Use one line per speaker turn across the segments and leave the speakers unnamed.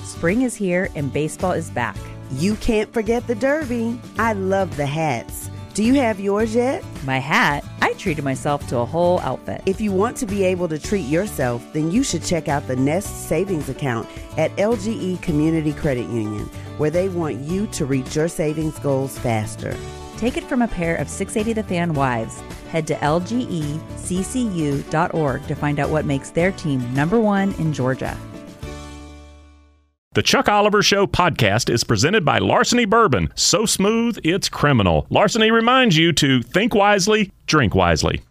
Spring is here and baseball is back.
You can't forget the Derby. I love the hats. Do you have yours yet?
My hat? I treated myself to a whole outfit.
If you want to be able to treat yourself, then you should check out the Nest Savings Account at LGE Community Credit Union, where they want you to reach your savings goals faster.
Take it from a pair of 680 The Fan wives. Head to lgeccu.org to find out what makes their team #1 in Georgia.
The Chuck Oliver Show podcast is presented by Larceny Bourbon. So smooth, it's criminal. Larceny reminds you to think wisely, drink wisely.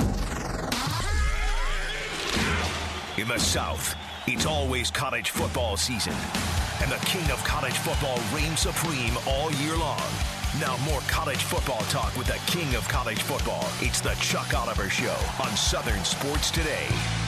In the South, it's always college football season. And the king of college football reigns supreme all year long. Now more college football talk with the king of college football. It's the Chuck Oliver Show on Southern Sports Today.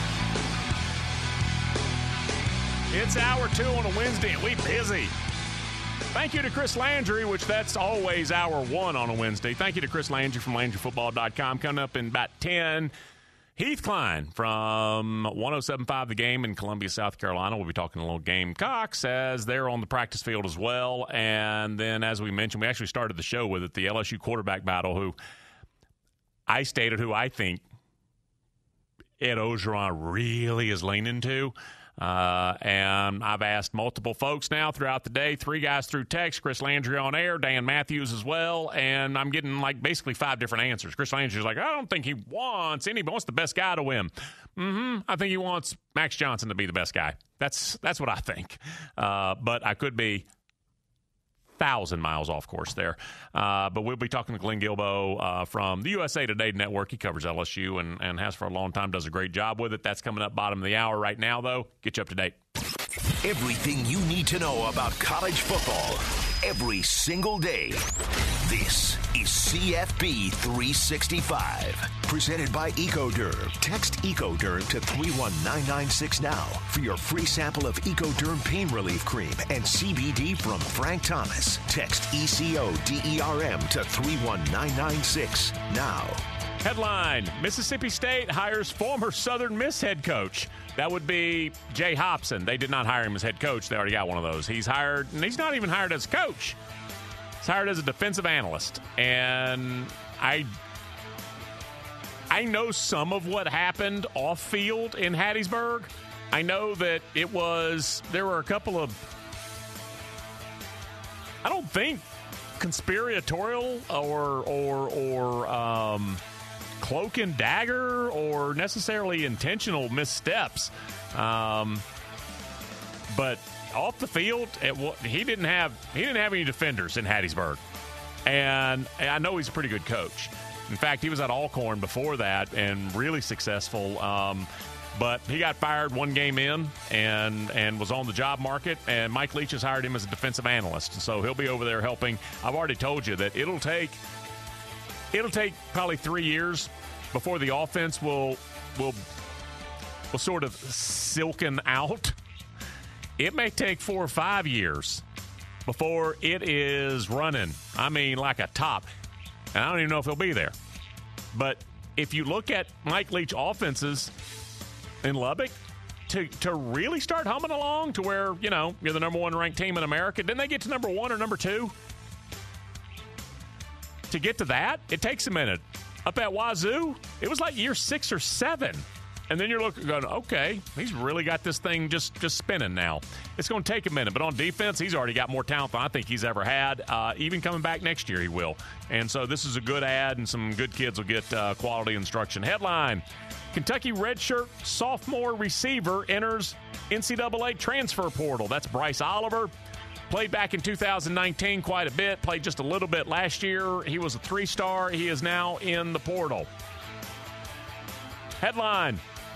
It's hour 2 on a Wednesday, and we busy. Thank you to Chris Landry, which that's always hour 1 on a Wednesday. Thank you to Chris Landry from LandryFootball.com. Coming up in about 10, Heath Klein from 107.5 The Game in Columbia, South Carolina. We'll be talking a little Gamecocks as they're on the practice field as well. And then, as we mentioned, we actually started the show with it, the LSU quarterback battle, who I stated who I think Ed Orgeron really is leaning to. And I've asked multiple folks now throughout the day, 3 guys through text, Chris Landry on air, Dan Matthews as well, and I'm getting like basically 5 different answers. Chris Landry's like, I don't think he wants anybody, wants the best guy to win. I think he wants Max Johnson to be the best guy. That's what I think. But I could be 1,000 miles off course there. But we'll be talking to Glenn Guilbeau from the USA Today Network. He covers LSU and has for a long time, does a great job with it. That's coming up bottom of the hour right now, though. Get you up to date.
Everything you need to know about college football every single day. This is CFB 365. Presented by Ecoderm. Text Ecoderm to 31996 now for your free sample of Ecoderm Pain Relief Cream and CBD from Frank Thomas. Text ECODERM to 31996 now.
Headline, Mississippi State hires former Southern Miss head coach. That would be Jay Hopson. They did not hire him as head coach. They already got one of those. He's hired, and he's not even hired as coach. He's hired as a defensive analyst. And I know some of what happened off field in Hattiesburg. I know that there were a couple of, I don't think conspiratorial or cloak and dagger or necessarily intentional missteps. But off the field, he didn't have any defenders in Hattiesburg. And I know he's a pretty good coach. In fact, he was at Alcorn before that and really successful. But he got fired one game in and was on the job market, and Mike Leach has hired him as a defensive analyst. So he'll be over there helping. I've already told you that it'll take probably 3 years before the offense will sort of silken out. It may take 4 or 5 years before it is running. I mean, like a top. And I don't even know if he'll be there. But if you look at Mike Leach offenses in Lubbock, to really start humming along to where, you're the number 1 ranked team in America, didn't they get to number 1 or number 2? To get to that, it takes a minute. Up at Wazoo, it was like year 6 or 7. And then you're looking, going, okay, he's really got this thing just spinning now. It's going to take a minute. But on defense, he's already got more talent than I think he's ever had. Even coming back next year, he will. And so this is a good ad, and some good kids will get quality instruction. Headline, Kentucky redshirt sophomore receiver enters NCAA transfer portal. That's Bryce Oliver. Played back in 2019 quite a bit. Played just a little bit last year. He was a 3-star. He is now in the portal. Headline,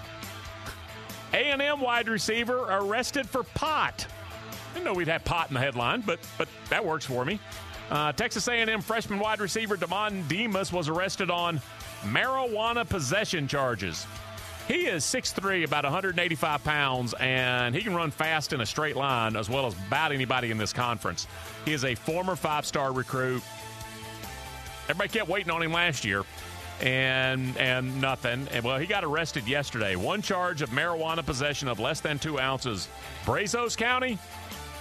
A&M wide receiver arrested for pot. I didn't know we'd have pot in the headline, but that works for me. Texas A&M freshman wide receiver Damon Demas was arrested on marijuana possession charges. He is 6'3", about 185 pounds, and he can run fast in a straight line as well as about anybody in this conference. He is a former 5-star recruit. Everybody kept waiting on him last year, and nothing. And, well, he got arrested yesterday. One charge of marijuana possession of less than 2 ounces. Brazos County,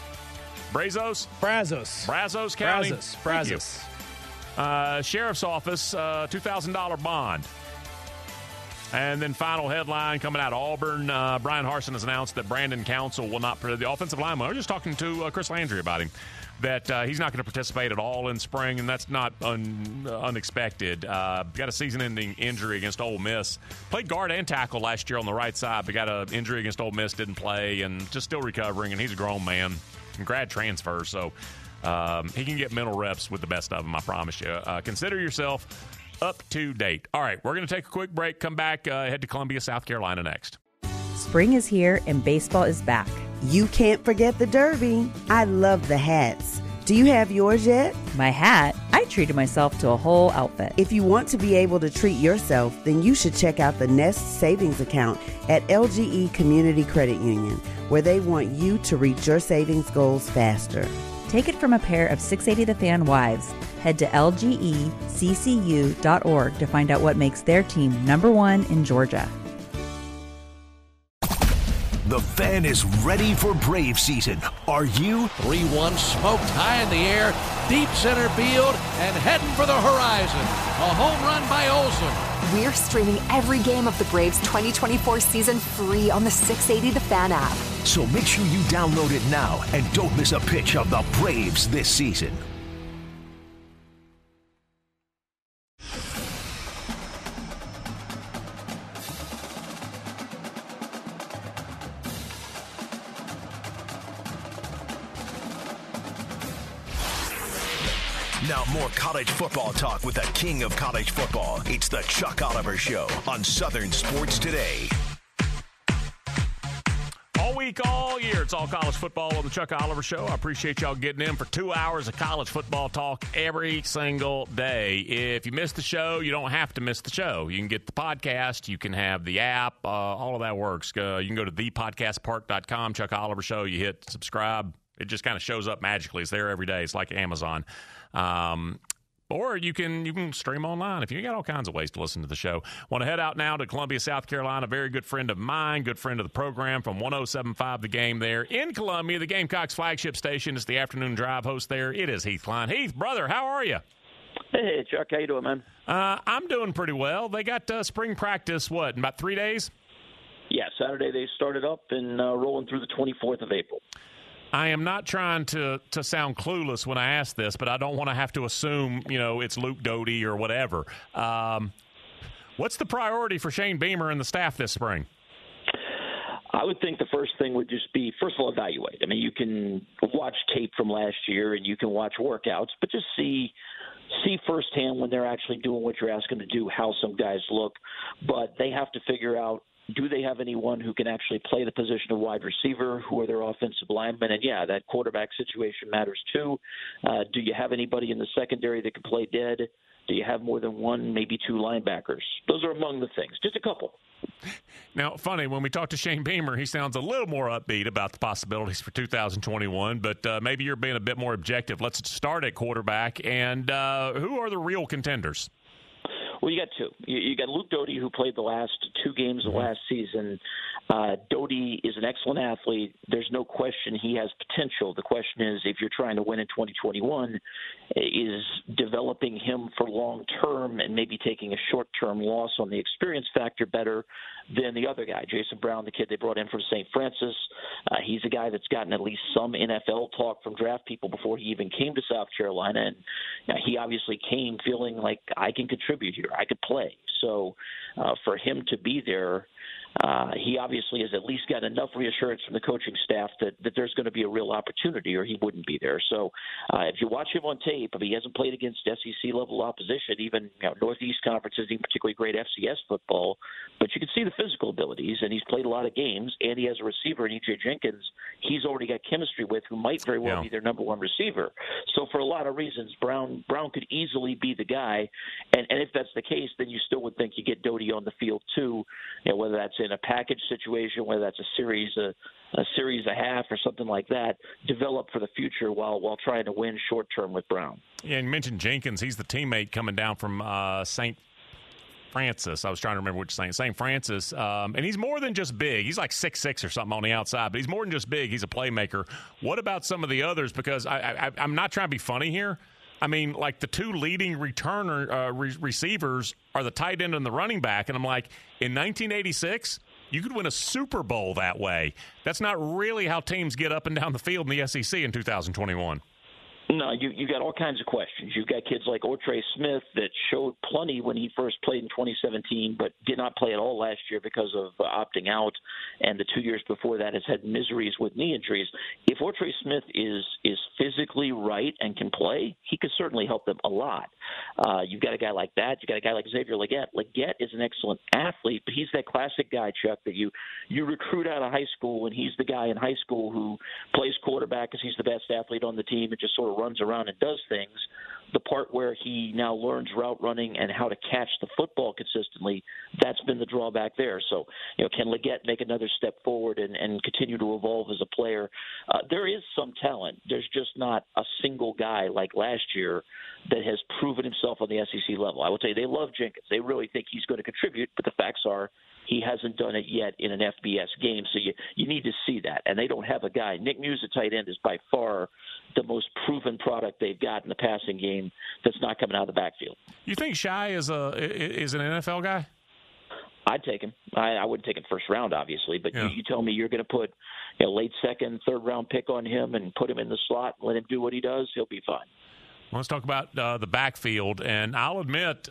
Brazos?
Brazos
County?
Brazos.
Sheriff's Office, $2,000 bond. And then final headline coming out of Auburn, Brian Harsin has announced that Brandon Council will not – the offensive lineman. I was just talking to Chris Landry about him, that he's not going to participate at all in spring, and that's not unexpected. Got a season-ending injury against Ole Miss. Played guard and tackle last year on the right side, but got an injury against Ole Miss, didn't play, and just still recovering, and he's a grown man. And grad transfer, so he can get mental reps with the best of them, I promise you. Consider yourself up to date. All right, we're going to take a quick break, come back, head to Columbia, South Carolina next.
Spring is here and baseball is back.
You can't forget the Derby. I love the hats. Do you have yours yet?
My hat? I treated myself to a whole outfit.
If you want to be able to treat yourself, then you should check out the Nest Savings Account at LGE Community Credit Union, where they want you to reach your savings goals faster.
Take it from a pair of 680 The Fan wives. Head to lgeccu.org to find out what makes their team #1 in Georgia.
The Fan is ready for Brave season. Are you?
3-1 smoked high in the air, deep center field, and heading for the horizon. A home run by Olsen.
We're streaming every game of the Braves 2024 season free on the 680 The Fan app.
So make sure you download it now and don't miss a pitch of the Braves this season. Now more college football talk with the king of college football. It's the Chuck Oliver Show on Southern Sports Today.
All week, all year, it's all college football on the Chuck Oliver Show. I appreciate y'all getting in for 2 hours of college football talk every single day. If you missed the show, you don't have to miss the show. You can get the podcast. You can have the app. All of that works. You can go to thepodcastpark.com, Chuck Oliver Show. You hit subscribe. It just kind of shows up magically. It's there every day. It's like Amazon. Or you can stream online. If you got all kinds of ways to listen to the show. Want to head out now to Columbia, South Carolina. A very good friend of mine, good friend of the program from 107.5 The Game there in Columbia, the Gamecocks flagship station. It's the afternoon drive host there. It is Heath Klein. Heath, brother, how are you?
Hey, Chuck. How you doing, man?
I'm doing pretty well. They got spring practice, in about 3 days?
Yeah, Saturday they started up and rolling through the 24th of April.
I am not trying to sound clueless when I ask this, but I don't want to have to assume, it's Luke Doty or whatever. What's the priority for Shane Beamer and the staff this spring?
I would think the first thing would just be, first of all, evaluate. I mean, you can watch tape from last year and you can watch workouts, but just see firsthand when they're actually doing what you're asking to do, how some guys look. But they have to figure out, do they have anyone who can actually play the position of wide receiver? Who are their offensive linemen? And, yeah, that quarterback situation matters too. Do you have anybody in the secondary that can play dead? Do you have more than one, maybe two linebackers? Those are among the things. Just a couple.
Now, funny, when we talk to Shane Beamer, he sounds a little more upbeat about the possibilities for 2021, but maybe you're being a bit more objective. Let's start at quarterback. And who are the real contenders?
Well, you got two. You got Luke Doty, who played the last two games of last season. Doty is an excellent athlete. There's no question he has potential. The question is, if you're trying to win in 2021, is developing him for long-term and maybe taking a short-term loss on the experience factor better than the other guy, Jason Brown, the kid they brought in from St. Francis. He's a guy that's gotten at least some NFL talk from draft people before he even came to South Carolina, and he obviously came feeling like, I can contribute here. I could play. So for him to be there, he obviously has at least got enough reassurance from the coaching staff that there's going to be a real opportunity, or he wouldn't be there. So if you watch him on tape, he hasn't played against SEC-level opposition, even Northeast Conference isn't particularly great FCS football, but you can see the physical abilities, and he's played a lot of games, and he has a receiver in E.J. Jenkins he's already got chemistry with, who might very well be their number one receiver. So for a lot of reasons, Brown could easily be the guy, and if that's the case, then you still would think you get Doty on the field too, whether that's in a package situation, whether that's a series a half or something like that, develop for the future while trying to win short term with Brown.
Yeah, and you mentioned Jenkins. He's the teammate coming down from St. Francis. I was trying to remember which St. Francis. And he's more than just big. He's like 6'6" or something on the outside, but he's more than just big. He's a playmaker. What about some of the others? Because I'm not trying to be funny here. I mean, like the two leading receivers are the tight end and the running back. And I'm like, in 1986, you could win a Super Bowl that way. That's not really how teams get up and down the field in the SEC in 2021.
No, you got all kinds of questions. You've got kids like Otre Smith that showed plenty when he first played in 2017, but did not play at all last year because of opting out, and the 2 years before that has had miseries with knee injuries. If Otre Smith is physically right and can play, he could certainly help them a lot. You've got a guy like that. You've got a guy like Xavier Legette. Legette is an excellent athlete, but he's that classic guy, Chuck, that you recruit out of high school, and he's the guy in high school who plays quarterback because he's the best athlete on the team and just sort of runs around and does things. The part where he now learns route running and how to catch the football consistently, that's been the drawback there. So, can Legette make another step forward and continue to evolve as a player? There is some talent. There's just not a single guy like last year that has proven himself on the SEC level. I would say they love Jenkins. They really think he's going to contribute, but the facts are he hasn't done it yet in an FBS game, so you need to see that. And they don't have a guy. Nick Muse at tight end is by far the most proven product they've got in the passing game that's not coming out of the backfield.
You think Shai is an NFL guy?
I'd take him. I wouldn't take him first round, obviously, but
yeah.
you tell me you're going to put late second, third round pick on him and put him in the slot and let him do what he does, he'll be fine.
Well, let's talk about the backfield, and I'll admit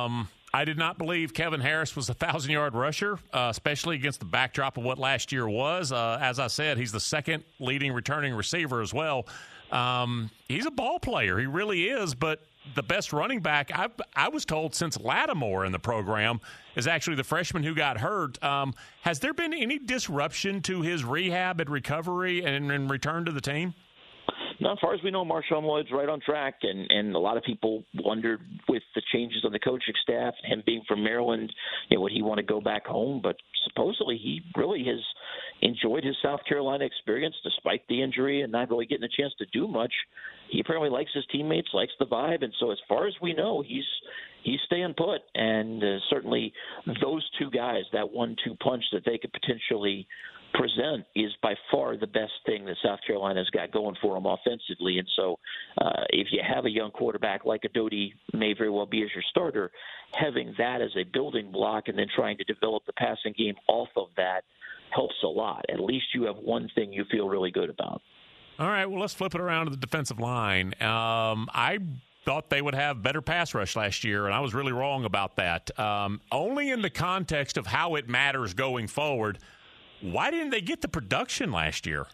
I did not believe Kevin Harris was a 1,000-yard rusher, especially against the backdrop of what last year was. As I said, he's the second leading returning receiver as well. He's a ball player. He really is, but the best running back I was told since Lattimore in the program is actually the freshman who got hurt. Has there been any disruption to his rehab and recovery and return to the team?
Now, as far as we know, Marshawn Lloyd's right on track, and a lot of people wondered with the changes on the coaching staff, him being from Maryland, would he want to go back home? But supposedly he really has enjoyed his South Carolina experience despite the injury and not really getting a chance to do much. He apparently likes his teammates, likes the vibe, and so as far as we know, he's staying put. And certainly those two guys, that 1-2 punch that they could potentially present is by far the best thing that South Carolina's got going for them offensively. And so if you have a young quarterback like a Doty may very well be as your starter, having that as a building block and then trying to develop the passing game off of that helps a lot. At least you have one thing you feel really good about.
All right, well, let's flip it around to the defensive line. I thought they would have better pass rush last year, and I was really wrong about that. Only in the context of how it matters going forward. Why didn't they get the production last year?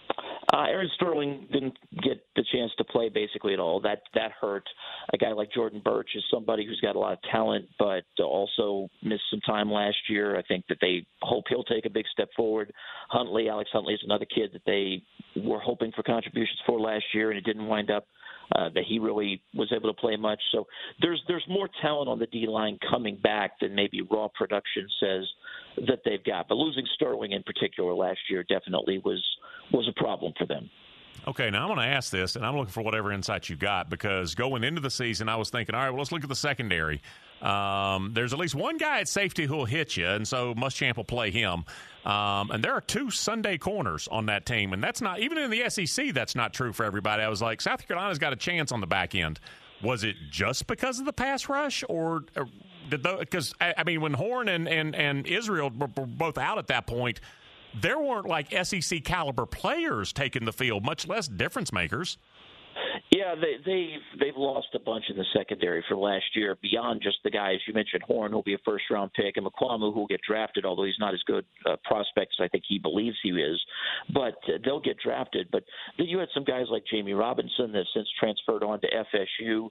Aaron Sterling didn't get the chance to play basically at all. That hurt. A guy like Jordan Burch is somebody who's got a lot of talent, but also missed some time last year. I think that they hope he'll take a big step forward. Alex Huntley is another kid that they were hoping for contributions for last year, and it didn't wind up that he really was able to play much. So there's more talent on the D-line coming back than maybe raw production says that they've got. But losing Sterling in particular last year definitely was a problem for them.
Okay, now I'm going to ask this, and I'm looking for whatever insight you got, because going into the season, I was thinking, all right, well, let's look at the secondary. There's at least one guy at safety who will hit you, and so Muschamp will play him. And there are two Sunday corners on that team, and that's not – even in the SEC, that's not true for everybody. I was like, South Carolina's got a chance on the back end. Was it just because of the pass rush, or did – because, I mean, when Horn and Israel were both out at that point – there weren't like SEC caliber players taking the field, much less difference makers.
Yeah, they've lost a bunch in the secondary for last year beyond just the guys you mentioned. Horn, who'll be a first-round pick, and McQuamu, who'll get drafted, although he's not as good prospect as I think he believes he is. But they'll get drafted. But then you had some guys like Jamie Robinson that since transferred on to FSU,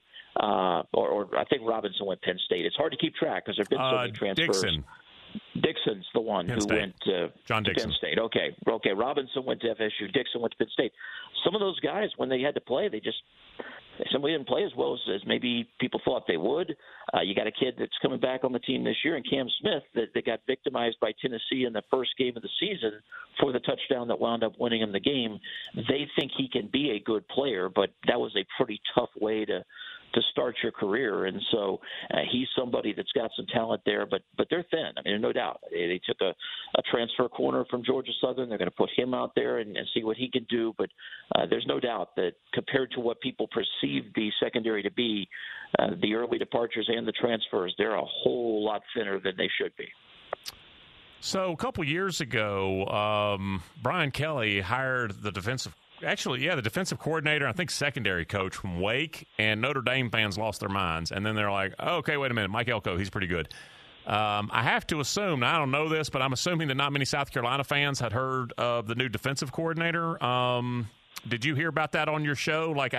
or I think Robinson went Penn State. It's hard to keep track because there have been so many transfers. Dixon's the one
Penn
who
State.
went to Penn State. Okay. Robinson went to FSU. Dixon went to Penn State. Some of those guys, when they had to play, somebody didn't play as well as maybe people thought they would. You got a kid that's coming back on the team this year, and Cam Smith, that got victimized by Tennessee in the first game of the season for the touchdown that wound up winning him the game. They think he can be a good player, but that was a pretty tough way to start your career. And so he's somebody that's got some talent there, but they're thin. I mean, no doubt. They took a transfer corner from Georgia Southern. They're going to put him out there and see what he can do. But there's no doubt that compared to what people perceive the secondary to be, the early departures and the transfers, they're a whole lot thinner than they should be.
So a couple years ago, Brian Kelly hired the defensive coordinator, I think secondary coach from Wake, and Notre Dame fans lost their minds. And then they're like, oh, okay, wait a minute, Mike Elko, he's pretty good. I have to assume, now I don't know this, but I'm assuming that not many South Carolina fans had heard of the new defensive coordinator. Did you hear about that on your show? Like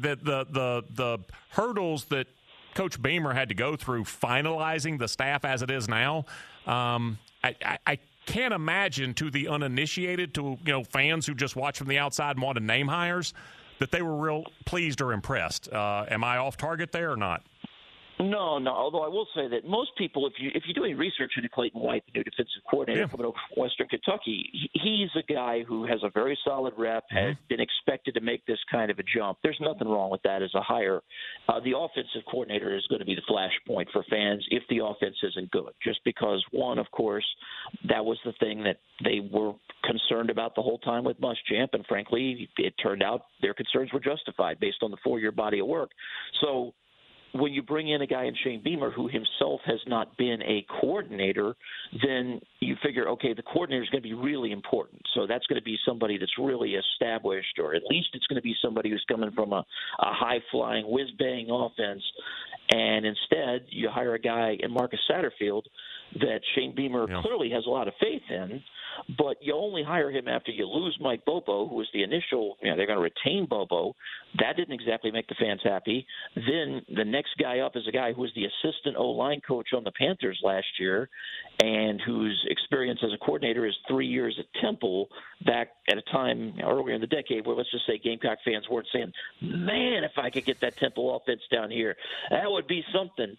the hurdles that Coach Beamer had to go through finalizing the staff as it is now. I can't imagine to the uninitiated, to fans who just watch from the outside and want to name hires, that they were real pleased or impressed. Am I off target there or not?
No. Although I will say that most people, if you do any research into Clayton White, the new defensive coordinator coming over from Western Kentucky, he's a guy who has a very solid rep, has been expected to make this kind of a jump. There's nothing wrong with that as a hire. The offensive coordinator is going to be the flashpoint for fans if the offense isn't good. Just because, one, of course, that was the thing that they were concerned about the whole time with Muschamp, and frankly, it turned out their concerns were justified based on the 4-year body of work. So when you bring in a guy in Shane Beamer who himself has not been a coordinator, then you figure, okay, the coordinator is going to be really important. So that's going to be somebody that's really established, or at least it's going to be somebody who's coming from a high-flying, whiz-bang offense. And instead, you hire a guy in Marcus Satterfield that Shane Beamer clearly has a lot of faith in, but you only hire him after you lose Mike Bobo, who was the initial, they're going to retain Bobo. That didn't exactly make the fans happy. Then the next guy up is a guy who was the assistant O-line coach on the Panthers last year and whose experience as a coordinator is 3 years at Temple, back at a time earlier in the decade where, let's just say, Gamecock fans weren't saying, man, if I could get that Temple offense down here, that would be something.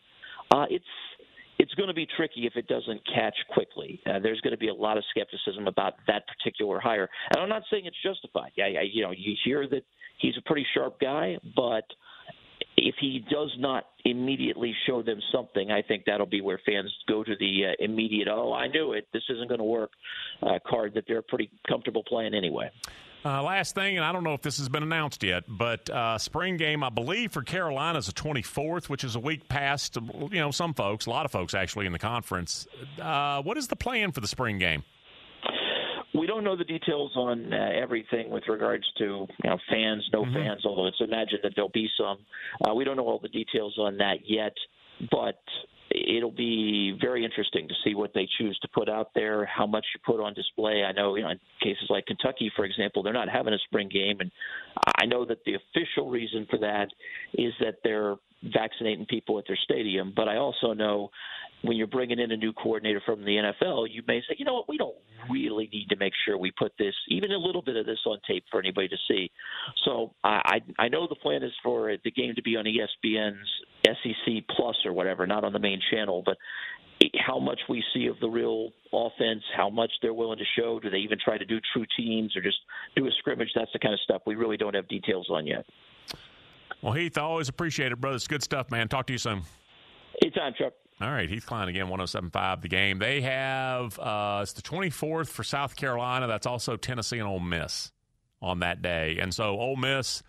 It's going to be tricky if it doesn't catch quickly. There's going to be a lot of skepticism about that particular hire. And I'm not saying it's justified. You hear that he's a pretty sharp guy, but if he does not immediately show them something, I think that'll be where fans go to the immediate, oh, I knew it, this isn't going to work card that they're pretty comfortable playing anyway.
Last thing, and I don't know if this has been announced yet, but spring game, I believe, for Carolina is the 24th, which is a week past, some folks, a lot of folks actually in the conference. What is the plan for the spring game?
We don't know the details on everything with regards to fans, no fans, although it's imagined that there'll be some. We don't know all the details on that yet, but it'll be very interesting to see what they choose to put out there, how much you put on display. I know, in cases like Kentucky, for example, they're not having a spring game, and I know that the official reason for that is that they're vaccinating people at their stadium. But I also know when you're bringing in a new coordinator from the NFL, you may say, you know what, we don't really need to make sure we put this, even a little bit of this on tape for anybody to see. So I know the plan is for the game to be on ESPN's SEC Plus or whatever, not on the main channel, but how much we see of the real offense, how much they're willing to show, do they even try to do true teams or just do a scrimmage, that's the kind of stuff we really don't have details on yet.
Well, Heath, I always appreciate it, brother. It's good stuff, man. Talk to you soon.
Anytime, Chuck.
All right, Heath Klein again, 107.5 The Game. They have it's the 24th for South Carolina. That's also Tennessee and Ole Miss on that day. And so Ole Miss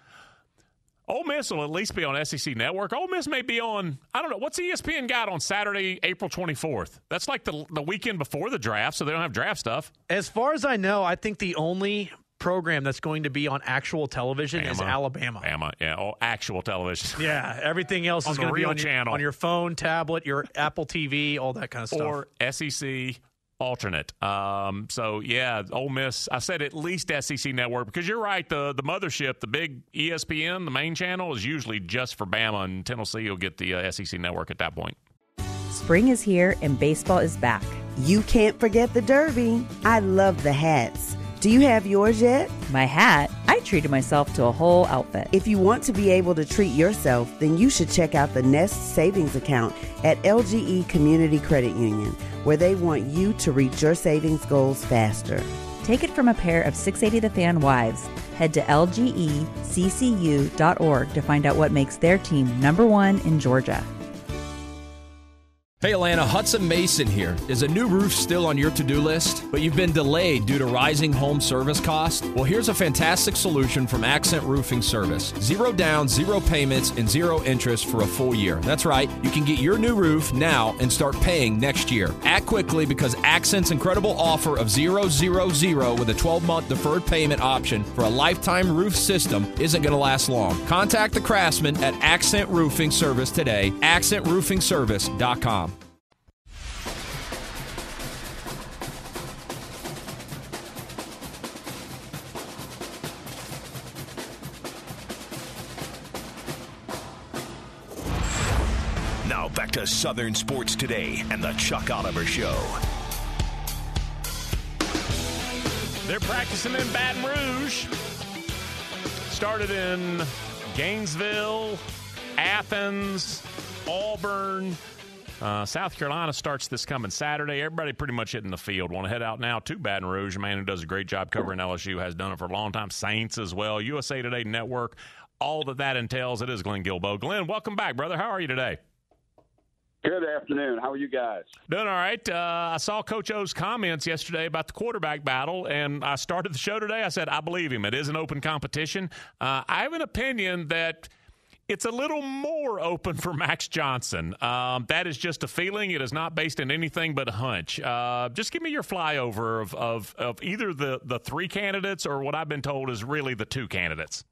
will at least be on SEC Network. Ole Miss may be on, I don't know, what's ESPN got on Saturday, April 24th? That's like the weekend before the draft, so they don't have draft stuff.
As far as I know, I think the only program that's going to be on actual television is Alabama.
Actual television.
Yeah, everything else is going to be on your phone, tablet, your Apple TV, all that kind of stuff.
Or SEC alternate. So, yeah, Ole Miss, I said at least SEC Network, because you're right, the mothership, the big ESPN, the main channel, is usually just for Bama, and Tennessee will get the SEC Network at that point.
Spring is here and baseball is back.
You can't forget the Derby. I love the hats. Do you have yours yet?
My hat? I treated myself to a whole outfit.
If you want to be able to treat yourself, then you should check out the Nest Savings Account at LGE Community Credit Union, where they want you to reach your savings goals faster.
Take it from a pair of 680 The Fan wives. Head to lgeccu.org to find out what makes their team #1 in Georgia.
Hey Atlanta, Hudson Mason here. Is a new roof still on your to-do list, but you've been delayed due to rising home service costs? Well, here's a fantastic solution from Accent Roofing Service. 0 down, 0 payments, and 0 interest for a full year. That's right, you can get your new roof now and start paying next year. Act quickly because Accent's incredible offer of 000 with a 12-month deferred payment option for a lifetime roof system isn't going to last long. Contact the craftsman at Accent Roofing Service today, accentroofingservice.com.
Now back to Southern Sports Today and the Chuck Oliver Show.
They're practicing in Baton Rouge. Started in Gainesville, Athens, Auburn. South Carolina starts this coming Saturday. Everybody pretty much hitting the field. Want to head out now to Baton Rouge. A man who does a great job covering LSU, has done it for a long time. Saints as well. USA Today Network. All that entails. It is Glenn Guilbeau. Glenn, welcome back, brother. How are you today?
Good afternoon. How are you guys?
Doing all right. I saw Coach O's comments yesterday about the quarterback battle, and I started the show today. I said, I believe him. It is an open competition. I have an opinion that it's a little more open for Max Johnson. That is just a feeling. It is not based on anything but a hunch. Just give me your flyover of either the 3 candidates or what I've been told is really the 2 candidates.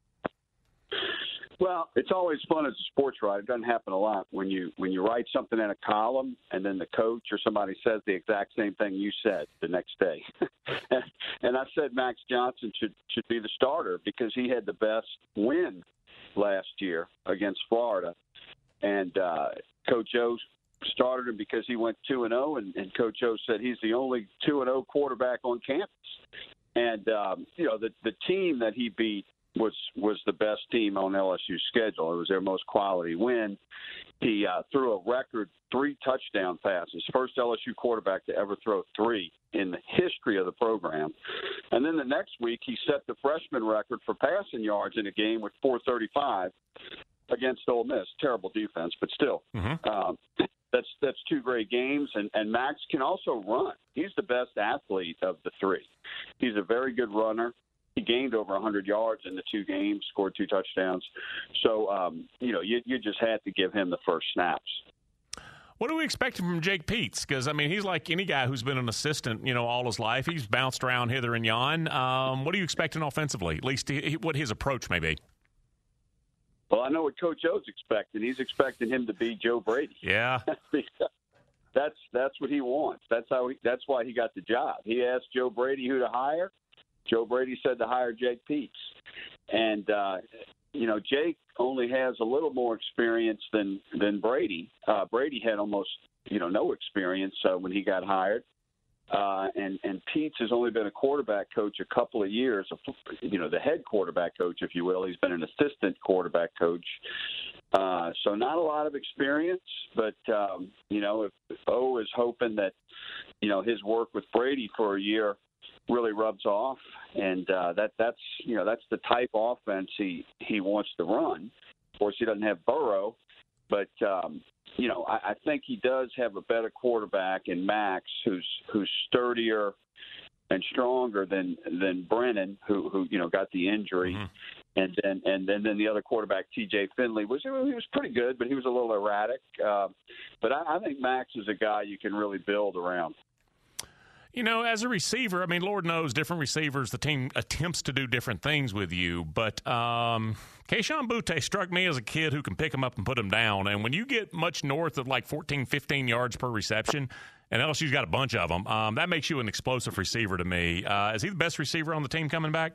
Well, it's always fun as a sports writer. It doesn't happen a lot when you write something in a column and then the coach or somebody says the exact same thing you said the next day. And I said Max Johnson should be the starter because he had the best win last year against Florida. And Coach O started him because he went 2-0, and Coach O said he's the only 2-0 quarterback on campus. And, the team that he beat was the best team on LSU's schedule. It was their most quality win. He threw a record 3 touchdown passes, first LSU quarterback to ever throw 3 in the history of the program. And then the next week, he set the freshman record for passing yards in a game with 435 against Ole Miss. Terrible defense, but still. Mm-hmm. That's 2 great games, and Max can also run. He's the best athlete of the 3. He's a very good runner. He gained over 100 yards in the 2 games, scored 2 touchdowns. So, you just had to give him the first snaps.
What are we expecting from Jake Peetz? Because, he's like any guy who's been an assistant, all his life. He's bounced around hither and yon. What are you expecting offensively, at least what his approach may be?
Well, I know what Coach O's expecting. He's expecting him to be Joe Brady.
Yeah.
That's what he wants. That's why he got the job. He asked Joe Brady who to hire. Joe Brady said to hire Jake Peetz. And, Jake only has a little more experience than Brady. Brady had almost, no experience when he got hired. And Peetz has only been a quarterback coach a couple of years, the head quarterback coach, if you will. He's been an assistant quarterback coach. So not a lot of experience, but, if O is hoping that, his work with Brady for a year really rubs off, and that's the type of offense he wants to run. Of course, he doesn't have Burrow, but I think he does have a better quarterback in Max, who's sturdier and stronger than Brennan, who got the injury, mm-hmm. and then the other quarterback, T.J. Finley, he was pretty good, but he was a little erratic. But I think Max is a guy you can really build around.
As a receiver, Lord knows different receivers, the team attempts to do different things with you. But Kayshon Boutte struck me as a kid who can pick him up and put him down. And when you get much north of like 14, 15 yards per reception, and LSU's got a bunch of them, that makes you an explosive receiver to me. Is he the best receiver on the team coming back?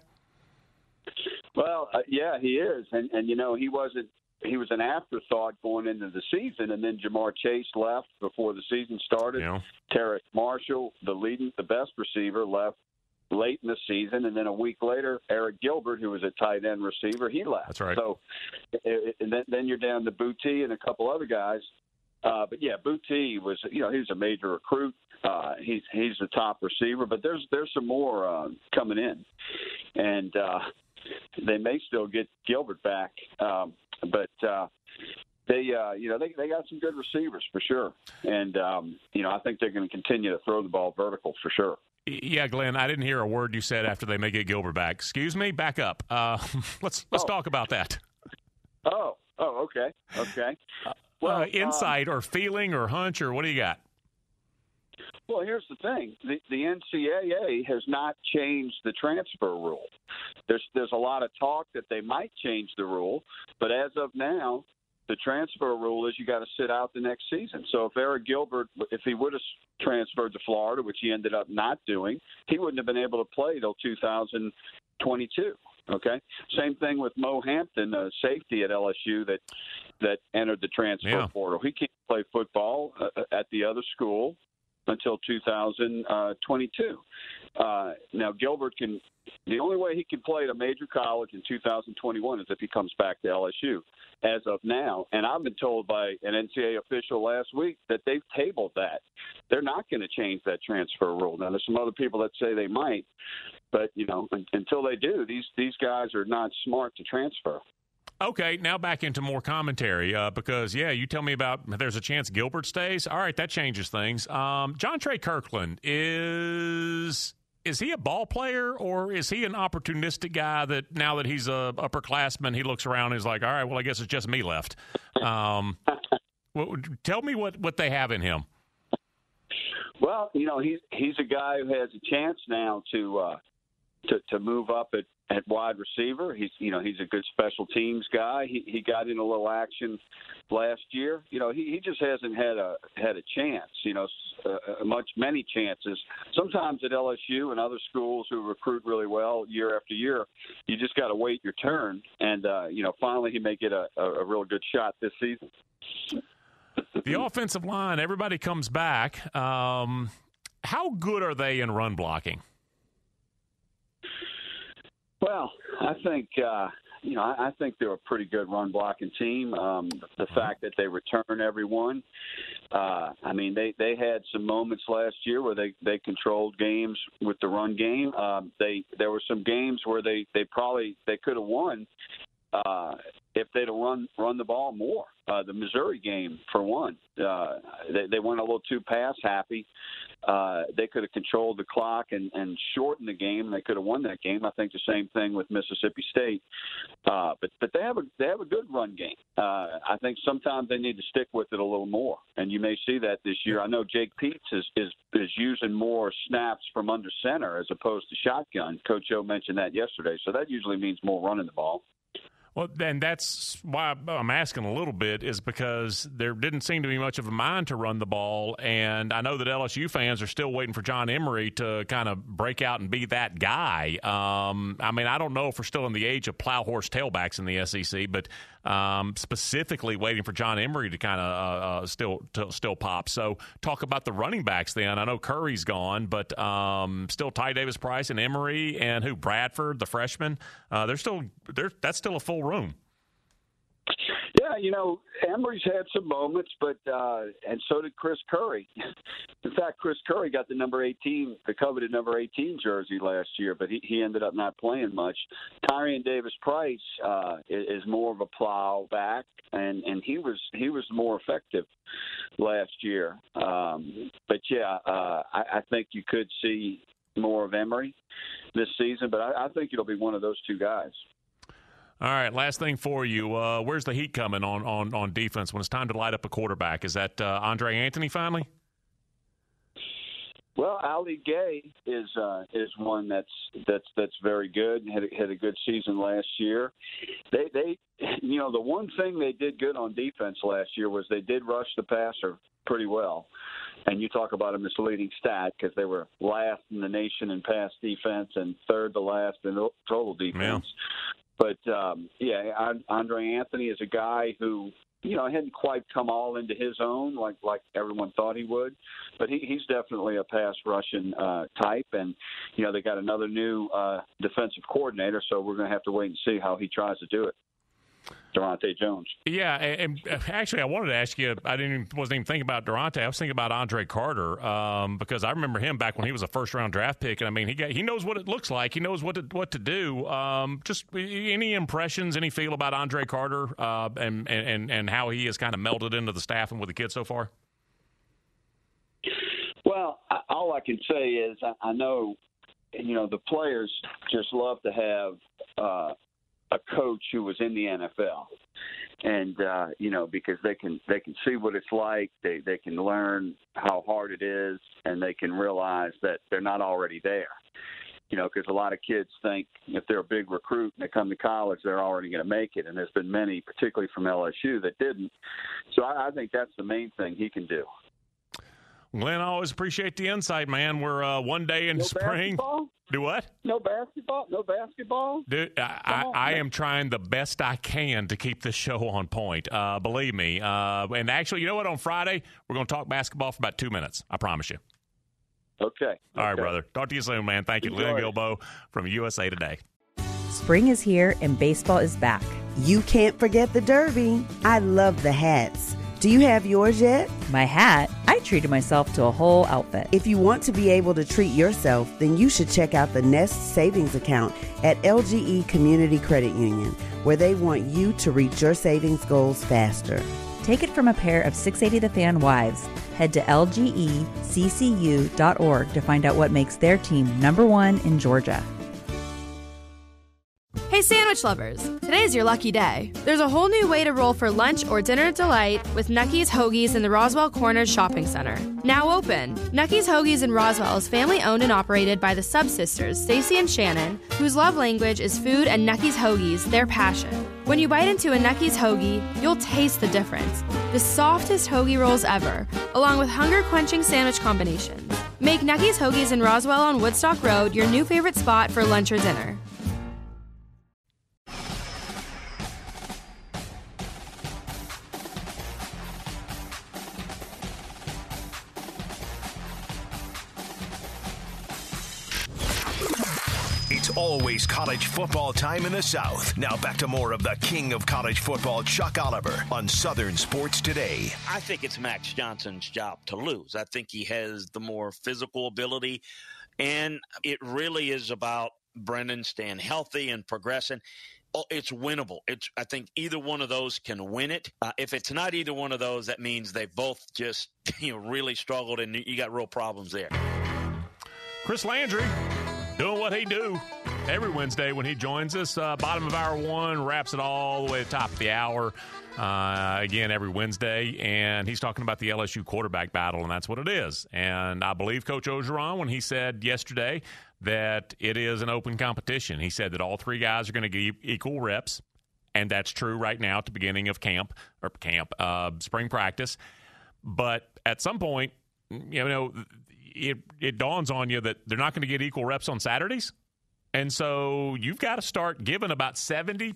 Well, yeah, he is. And he wasn't. He was an afterthought going into the season, and then Jamar Chase left before the season started. Yeah. Terrace Marshall, the best receiver, left late in the season, and then a week later, Eric Gilbert, who was a tight end receiver, he left.
That's right.
So, and then you're down to Boutte and a couple other guys. But yeah, Boutte was, he was a major recruit He's the top receiver, but there's some more coming in, and they may still get Gilbert back, but they got some good receivers for sure, and I think they're going to continue to throw the ball vertical for sure.
Yeah, Glenn, I didn't hear a word you said after they may get Gilbert back. Excuse me, back up. Let's talk about that.
Oh, okay. Well,
insight or feeling or hunch or what do you got?
Well, here's the thing: the NCAA has not changed the transfer rule. There's a lot of talk that they might change the rule, but as of now, the transfer rule is you got to sit out the next season. So if Eric Gilbert, if he would have transferred to Florida, which he ended up not doing, he wouldn't have been able to play till 2022. Okay. Same thing with Mo Hampton, a safety at LSU that entered the transfer portal. He can't play football at the other school until 2022. Now Gilbert can. The only way he can play at a major college in 2021 is if he comes back to LSU. As of now, and I've been told by an NCAA official last week that they've tabled that. They're not going to change that transfer rule. Now, there's some other people that say they might, but until they do, these guys are not smart to transfer.
Okay, now back into more commentary because, you tell me about there's a chance Gilbert stays. All right, that changes things. John Trey Kirkland, is he a ball player or is he an opportunistic guy that now that he's a upperclassman, he looks around and is like, all right, well, I guess it's just me left. Tell me what they have in him.
Well, he's a guy who has a chance now to move up at wide receiver. He's a good special teams guy. He got in a little action last year. He just hasn't had a chance. Many chances. Sometimes at LSU and other schools who recruit really well year after year, you just got to wait your turn. And finally he may get a real good shot this season.
The offensive line, everybody comes back. How good are they in run blocking? Well, I think I think they're a pretty good run blocking team. The fact that they return everyone, they had some moments last year where they controlled games with the run game. There were some games where they could have won if they'd have run the ball more. The Missouri game, for one, they went a little too pass happy. They could have controlled the clock and shortened the game. They could have won that game. I think the same thing with Mississippi State. But they have a good run game. I think sometimes they need to stick with it a little more, and you may see that this year. I know Jake Peetz is using more snaps from under center as opposed to shotgun. Coach O mentioned that yesterday, so that usually means more running the ball. Well, and that's why I'm asking a little bit is because there didn't seem to be much of a mind to run the ball, and I know that LSU fans are still waiting for John Emery to kind of break out and be that guy. I don't know if we're still in the age of plow horse tailbacks in the SEC, but specifically waiting for John Emery to kind of still pop. So talk about the running backs then. I know Curry's gone, but still Ty Davis-Price and Emery and Bradford, the freshman. That's still a full room.
Yeah, Emery's had some moments, but and so did Chris Curry. In fact, Chris Curry got the coveted number 18 jersey last year, but he ended up not playing much. Tyrion Davis-Price is more of a plow back, and he was more effective last year. I think you could see more of Emery this season, but I think it'll be one of those two guys.
All right, last thing for you. Where's the heat coming on defense when it's time to light up a quarterback? Is that Andre Anthony finally?
Well, Ali Gay is one that's very good. Had a good season last year. They the one thing they did good on defense last year was they did rush the passer pretty well. And you talk about a misleading stat because they were last in the nation in pass defense and third to last in total defense. Yeah. But, Andre Anthony is a guy who, hadn't quite come all into his own like everyone thought he would. But he's definitely a pass rushing type. And, they got another new defensive coordinator, so we're going to have to wait and see how he tries to do it. Durante Jones.
Yeah, and actually, I wanted to ask you. Wasn't even thinking about Durante. I was thinking about Andre Carter because I remember him back when he was a first-round draft pick, and I mean, he knows what it looks like. He knows what to do. Just any impressions, any feel about Andre Carter and how he has kind of melded into the staff and with the kids so far?
Well, all I can say is I know, the players just love to have a coach who was in the NFL, and because they can see what it's like, they can learn how hard it is, and they can realize that they're not already there. Because a lot of kids think if they're a big recruit and they come to college, they're already going to make it, and there's been many, particularly from LSU, that didn't. So I think that's the main thing he can do.
Glenn, I always appreciate the insight, man. We're one day in spring.
Basketball?
Do what?
No basketball? No basketball?
Dude, I am trying the best I can to keep this show on point. Believe me. And actually, you know what? On Friday, we're going to talk basketball for about 2 minutes. I promise you.
Okay.
All right, brother. Talk to you soon, man. Thank you. Glenn Guilbeau from USA Today.
Spring is here and baseball is back.
You can't forget the Derby. I love the hats. Do you have yours yet?
My hat? I treated myself to a whole outfit.
If you want to be able to treat yourself, then you should check out the Nest Savings Account at LGE Community Credit Union, where they want you to reach your savings goals faster.
Take it from a pair of 680 The Fan wives. Head to lgeccu.org to find out what makes their team #1 in Georgia.
Hey sandwich lovers, today's your lucky day. There's a whole new way to roll for lunch or dinner delight with Nucky's Hoagies in the Roswell Corners Shopping Center. Now open. Nucky's Hoagies in Roswell is family owned and operated by the Sub Sisters, Stacy and Shannon, whose love language is food, and Nucky's Hoagies, their passion. When you bite into a Nucky's Hoagie, you'll taste the difference. The softest hoagie rolls ever, along with hunger-quenching sandwich combinations. Make Nucky's Hoagies in Roswell on Woodstock Road your new favorite spot for lunch or dinner.
It's always college football time in the South. Now back to more of the king of college football, Chuck Oliver, on Southern Sports Today.
I think it's Max Johnson's job to lose. I think he has the more physical ability, and it really is about Brennan staying healthy and progressing. It's winnable. I think either one of those can win it. If it's not either one of those, that means they both just really struggled, and you got real problems there.
Chris Landry doing what he do every Wednesday when he joins us. Bottom of hour one, wraps it all the way to the top of the hour. Again, every Wednesday. And he's talking about the LSU quarterback battle, and that's what it is. And I believe Coach Orgeron when he said yesterday that it is an open competition. He said that all three guys are going to get equal reps, and that's true right now at the beginning of spring practice. But at some point, it dawns on you that they're not going to get equal reps on Saturdays. And so you've got to start giving about 70%,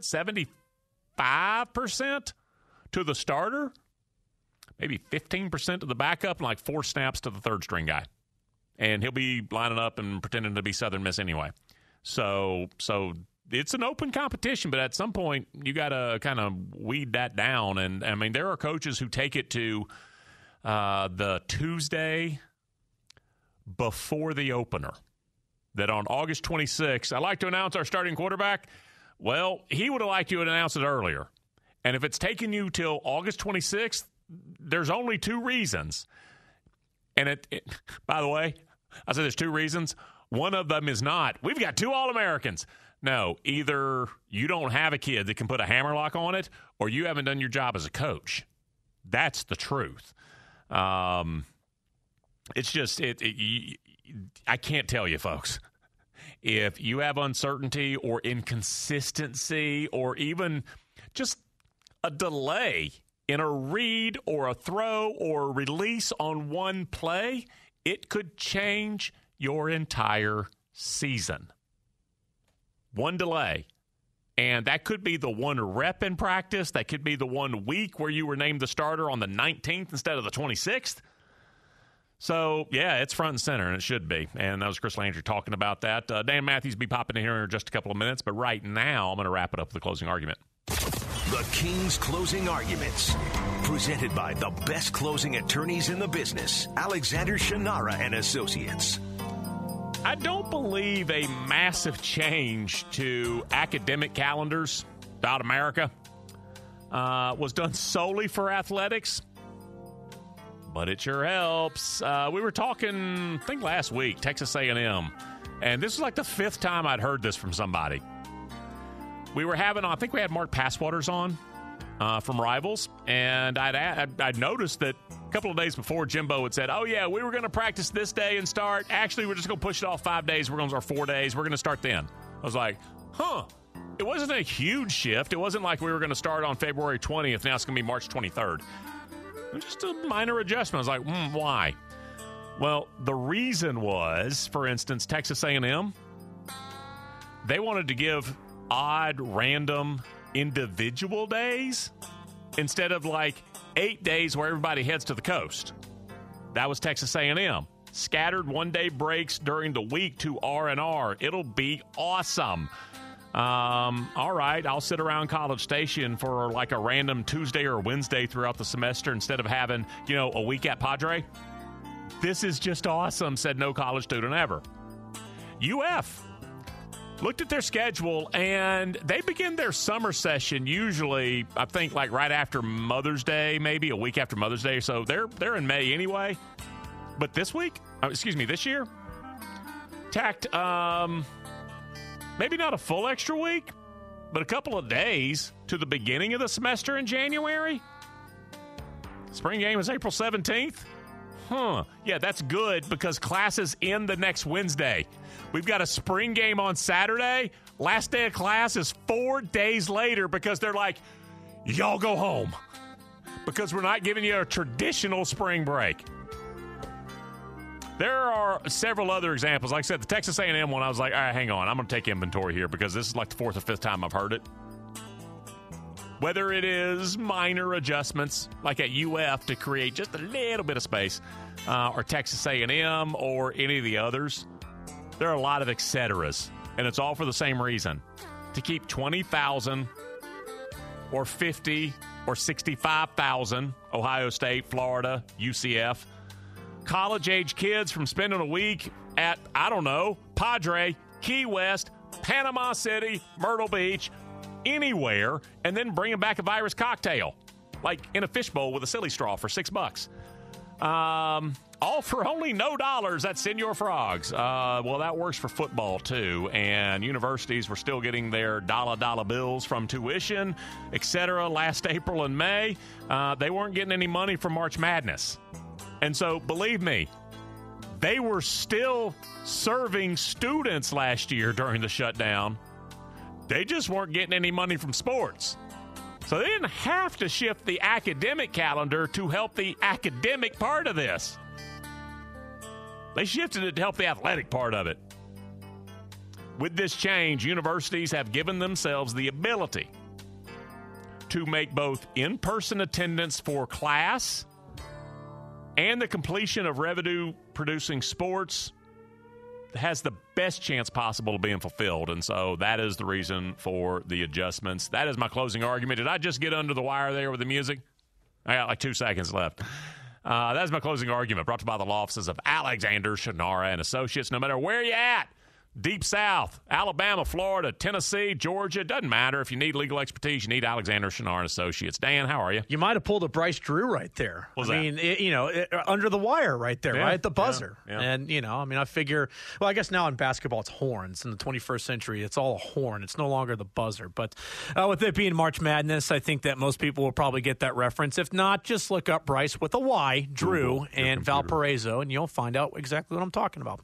75% to the starter, maybe 15% to the backup, and like 4 snaps to the third-string guy. And he'll be lining up and pretending to be Southern Miss anyway. So it's an open competition, but at some point you got to kind of weed that down. And, I mean, there are coaches who take it to the Tuesday before the opener, that on August 26th, I'd like to announce our starting quarterback. Well, he would have liked you to announce it earlier. And if it's taking you till August 26th, there's only 2 reasons. And by the way, I said there's 2 reasons. One of them is not, we've got 2 All-Americans. No, either you don't have a kid that can put a hammerlock on it, or you haven't done your job as a coach. That's the truth. It's just, I can't tell you, folks. If you have uncertainty or inconsistency or even just a delay in a read or a throw or a release on one play, it could change your entire season. One delay. And that could be the 1 rep in practice. That could be the 1 week where you were named the starter on the 19th instead of the 26th. So, yeah, it's front and center, and it should be. And that was Chris Landry talking about that. Dan Matthews will be popping in here in just a couple of minutes. But right now, I'm going to wrap it up with a closing argument.
The King's Closing Arguments. Presented by the best closing attorneys in the business, Alexander Shannara and Associates.
I don't believe a massive change to academic calendars throughout America was done solely for athletics, but it sure helps. We were talking, I think last week, Texas A&M, and this is like the 5th time I'd heard this from somebody. We were having, I think we had Mark Passwaters on from Rivals, and I'd noticed that a couple of days before Jimbo had said, oh, yeah, we were going to practice this day and start. Actually, we're just going to push it off 5 days. We're going to start 4 days. We're going to start then. I was like, huh. It wasn't a huge shift. It wasn't like we were going to start on February 20th. Now it's going to be March 23rd. Just a minor adjustment. I was like, why? Well, the reason was, for instance, Texas A&M, they wanted to give odd, random, individual days instead of like 8 days where everybody heads to the coast. That was Texas A&M. Scattered one-day breaks during the week to R&R. It'll be awesome. All right, I'll sit around College Station for like a random Tuesday or Wednesday throughout the semester instead of having, a week at Padre. This is just awesome, said no college student ever. UF looked at their schedule, and they begin their summer session usually, I think, like right after Mother's Day, maybe a week after Mother's Day. So they're in May anyway. But this year, tacked maybe not a full extra week, but a couple of days to the beginning of the semester in January. Spring game is April 17th. Yeah, that's good because classes end the next Wednesday. We've got a spring game on Saturday. Last day of class is 4 days later because they're like, y'all go home because we're not giving you a traditional spring break. There are several other examples. Like I said, the Texas A&M one, I was like, all right, hang on. I'm going to take inventory here because this is like the 4th or 5th time I've heard it. Whether it is minor adjustments, like at UF to create just a little bit of space, or Texas A&M or any of the others, there are a lot of et ceteras, and it's all for the same reason, to keep 20,000 or 50 or 65,000, Ohio State, Florida, UCF, college-age kids from spending a week at, I don't know, Padre, Key West, Panama City, Myrtle Beach, anywhere, and then bringing back a virus cocktail, like in a fishbowl with a silly straw for $6. All for only no dollars. That's Senor Frogs. Well, that works for football, too. And universities were still getting their dollar bills from tuition, etc. last April and May. They weren't getting any money from March Madness. And so, believe me, they were still serving students last year during the shutdown. They just weren't getting any money from sports. So they didn't have to shift the academic calendar to help the academic part of this. They shifted it to help the athletic part of it. With this change, universities have given themselves the ability to make both in-person attendance for class and the completion of revenue-producing sports has the best chance possible of being fulfilled. And so that is the reason for the adjustments. That is my closing argument. Did I just get under the wire there with the music? I got like 2 seconds left. That's my closing argument, brought to you by the law offices of Alexander Shannara and Associates. No matter where you're at, Deep South, Alabama, Florida, Tennessee, Georgia, doesn't matter. If you need legal expertise, you need Alexander Shannara and Associates. Dan, how are you?
You might have pulled a Bryce Drew right there. Under the wire right there, right at the buzzer. Yeah. And, I figure, well, I guess now in basketball it's horns. In the 21st century, it's all a horn. It's no longer the buzzer. But with it being March Madness, I think that most people will probably get that reference. If not, just look up Bryce with a Y, Drew, and Valparaiso, and you'll find out exactly what I'm talking about.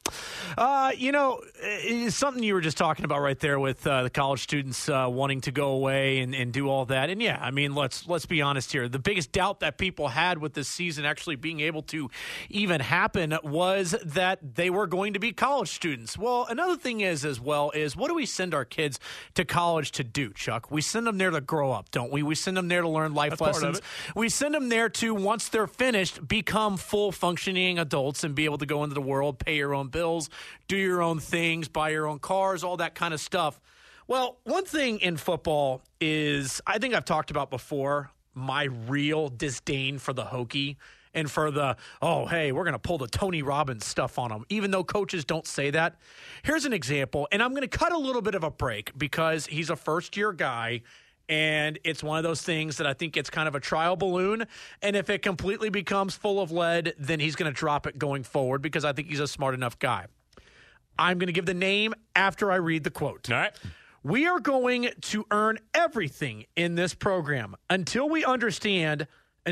It's something you were just talking about right there with the college students wanting to go away and do all that. And, let's be honest here. The biggest doubt that people had with this season actually being able to even happen was that they were going to be college students. Well, another thing is what do we send our kids to college to do, Chuck? We send them there to grow up, don't we? We send them there to learn life lessons. We send them there to, once they're finished, become full functioning adults and be able to go into the world, pay your own bills, do your own things, buy your own cars, all that kind of stuff. Well, one thing in football is, I think I've talked about before, my real disdain for the hokey and for the, oh, hey, we're going to pull the Tony Robbins stuff on them, even though coaches don't say that. Here's an example, and I'm going to cut a little bit of a break because he's a first-year guy, and it's one of those things that I think it's kind of a trial balloon, and if it completely becomes full of lead, then he's going to drop it going forward because I think he's a smart enough guy. I'm going to give the name after I read the quote.
All right.
We are going to earn everything in this program until we understand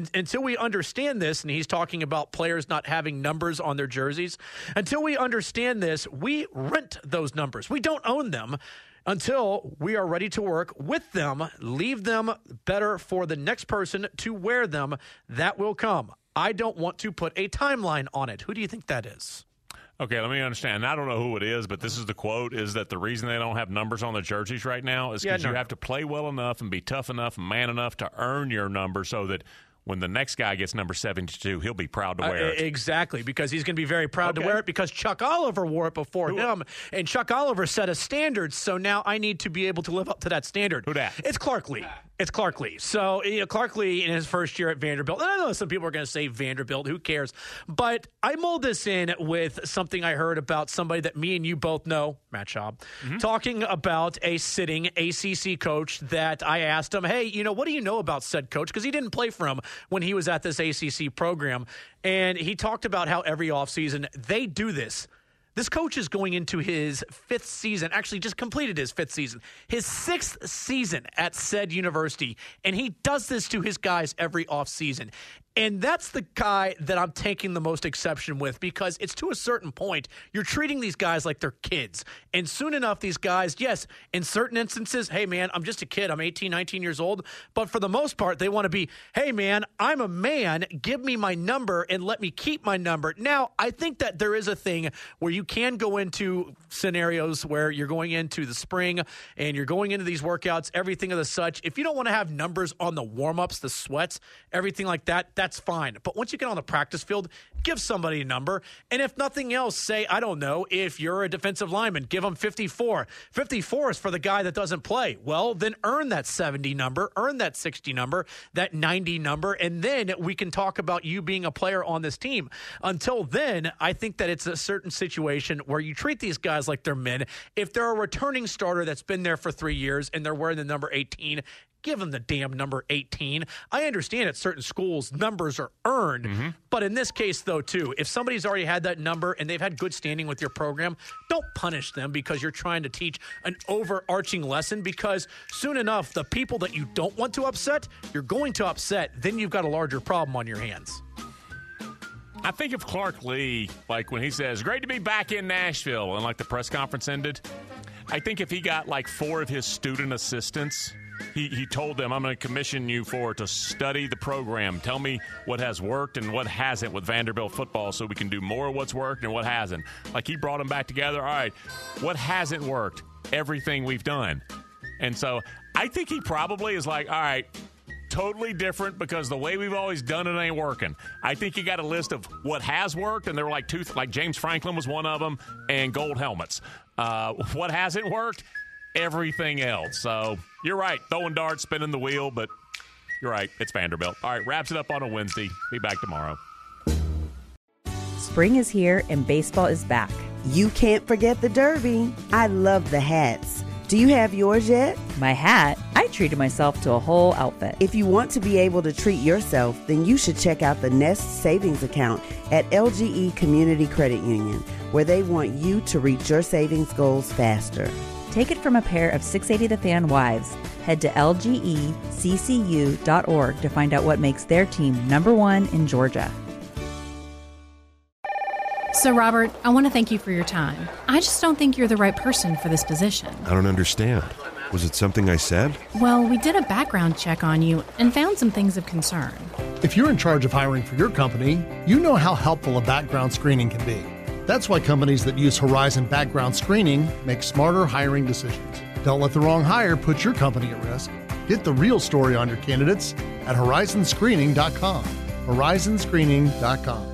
this, and he's talking about players not having numbers on their jerseys. Until we understand this, we rent those numbers. We don't own them until we are ready to work with them, leave them better for the next person to wear them. That will come. I don't want to put a timeline on it. Who do you think that is?
Okay, let me understand. I don't know who it is, but this is the quote, is that the reason they don't have numbers on their jerseys right now is because you have to play well enough and be tough enough and man enough to earn your number so that when the next guy gets number 72, he'll be proud to wear it.
Exactly, because he's going to be very proud to wear it because Chuck Oliver wore it before him, and Chuck Oliver set a standard, so now I need to be able to live up to that standard.
Who that?
It's Clark Lee. It's Clark Lee. So, Clark Lee in his first year at Vanderbilt, and I know some people are going to say Vanderbilt, who cares? But I mold this in with something I heard about somebody that me and you both know, Matt Schaub, talking about a sitting ACC coach that I asked him, hey, what do you know about said coach? Because he didn't play for him when he was at this ACC program. And he talked about how every offseason they do this. This coach is going into his fifth season, actually just completed his fifth season, his sixth season at said university, and he does this to his guys every offseason. And that's the guy that I'm taking the most exception with because it's to a certain point, you're treating these guys like they're kids. And soon enough, these guys, yes, in certain instances, hey, man, I'm just a kid. I'm 18, 19 years old. But for the most part, they want to be, hey, man, I'm a man. Give me my number and let me keep my number. Now, I think that there is a thing where you can go into scenarios where you're going into the spring and you're going into these workouts, everything of the such. If you don't want to have numbers on the warm-ups, the sweats, everything like that, that's fine. But once you get on the practice field, give somebody a number. And if nothing else, say, I don't know, if you're a defensive lineman, give them 54. 54 is for the guy that doesn't play. Well, then earn that 70 number, earn that 60 number, that 90 number, and then we can talk about you being a player on this team. Until then, I think that it's a certain situation where you treat these guys like they're men. If they're a returning starter that's been there for 3 years and they're wearing the number 18, give them the damn number 18. I understand at certain schools numbers are earned, but in this case, though, too, if somebody's already had that number and they've had good standing with your program, don't punish them because you're trying to teach an overarching lesson because soon enough, the people that you don't want to upset, you're going to upset. Then you've got a larger problem on your hands.
I think of Clark Lee, like when he says, great to be back in Nashville, and like the press conference ended, I think if he got like 4 of his student assistants, he told them, I'm going to commission you to study the program. Tell me what has worked and what hasn't with Vanderbilt football so we can do more of what's worked and what hasn't. Like he brought them back together. All right, what hasn't worked? Everything we've done. And so I think he probably is like, all right, totally different because the way we've always done it ain't working. I think he got a list of what has worked, and there were like James Franklin was one of them, and gold helmets. What hasn't worked? Everything else. So you're right, throwing darts, spinning the wheel, but you're right, it's Vanderbilt. All right, wraps it up on a Wednesday. Be back tomorrow.
Spring is here and baseball is back.
You can't forget the Derby. I love the hats. Do you have yours yet?
My hat? I treated myself to a whole outfit.
If you want to be able to treat yourself, then you should check out the Nest Savings Account at LGE Community Credit Union, where they want you to reach your savings goals faster.
Take it from a pair of 680 The Fan wives. Head to lgeccu.org to find out what makes their team #1 in Georgia.
So, Robert, I want to thank you for your time. I just don't think you're the right person for this position.
I don't understand. Was it something I said?
Well, we did a background check on you and found some things of concern.
If you're in charge of hiring for your company, you know how helpful a background screening can be. That's why companies that use Horizon background screening make smarter hiring decisions. Don't let the wrong hire put your company at risk. Get the real story on your candidates at horizonscreening.com. horizonscreening.com.